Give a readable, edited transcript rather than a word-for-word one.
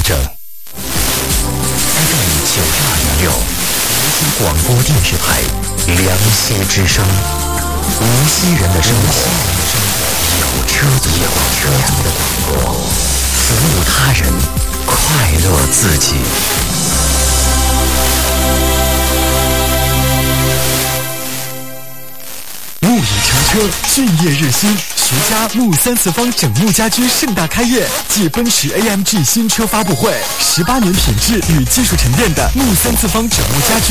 证。FM 92.6，无锡广播电视台，良溪之声，无锡人的生活，有车族的广播，服务他人，快乐自己。木已成车，俊业日新，徐家木3次方整木家居盛大开业，继奔驰 AMG 新车发布会，18年品质与技术沉淀的木3次方整木家居